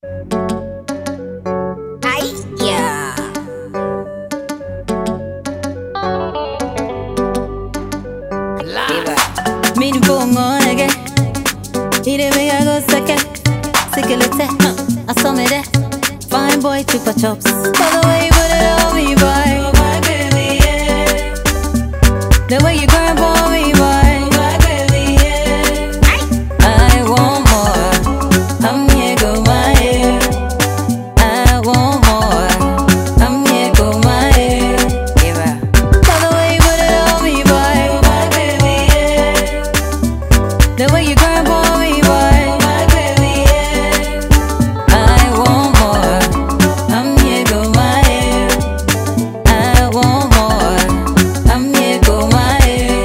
Ay, yeah. Mini pungone ire me go sake sikilete asomede fine boy chupa chops by the way you put it on me boy, oh my baby, yeah. The way you grind for me boy, oh my baby, yeah. I want more, I'm here go my hair. I want more, I'm here go my hair. By the way you put it on me boy, oh my baby, yeah. The way you grind for me boy, oh my baby, yeah. I want more, I'm here go my hair. I want more, I'm here go my hair.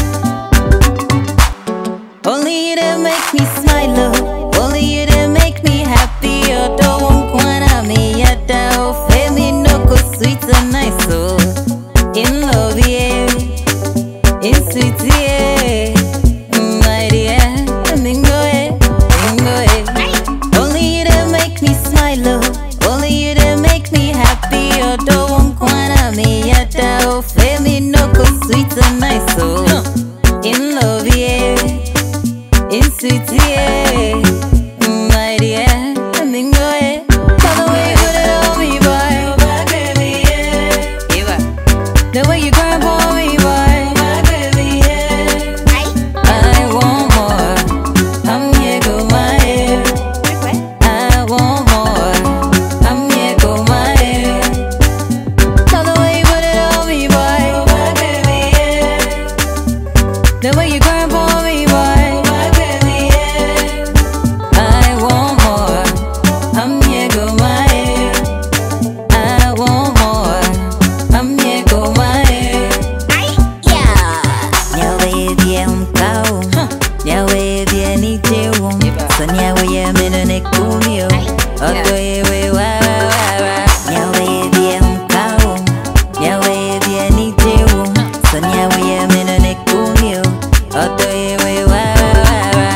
Only you to make me smile, oh. Only you to make me happy. Oh, don't wanna me yet, oh. Femi no go sweet and nice, oh. In love, yeah. In sweet, yeah. My dear, mingo, eh, mingo, eh. Only you to make me smile, oh. Only you to make me happy. Oh, don't wanna me yet, oh. Femi no go sweet and nice, oh. In love, yeah. In sweet, yeah. My dear, mingo, eh. By the way you put it on me, boy, oh my baby, yeah. The way you grind for me, boy, oh my baby, yeah. I want more, I'm here go my hair. I want more, I'm here go my hair. By the way you put it on me, boy, oh my baby, yeah. The way you grind for me, boy, oh my baby, yeah. I want more, I'm here go my hair. I want more, I'm here go my hair. Ay, yeah. Nyawe bie mkao, nyawe bie ni jewo. So nyawe ye meno ne kumio, oto yewe wa wa wa wa. Nyawe bie mkao, nyawe bie ni jewo. So nyawe ye meno ne kumio, oto yewe wa wa wa wa.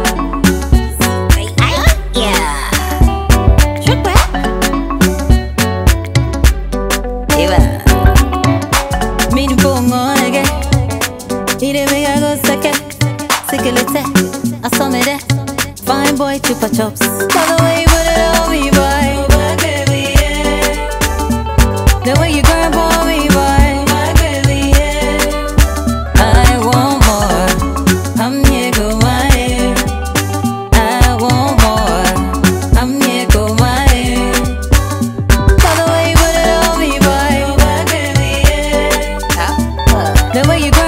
Ay, yeah. Eva, mini pungone ire me go sake sikilete asomede fine boy chupa chops. By the way you put it on me boy, oh my baby, yeah. The way you grind for me boy, oh my baby, yeah. I want more, I'm here go my hair. I want more, I'm here go my hair. By the way you put it on me boy, oh my baby, yeah. The way you grind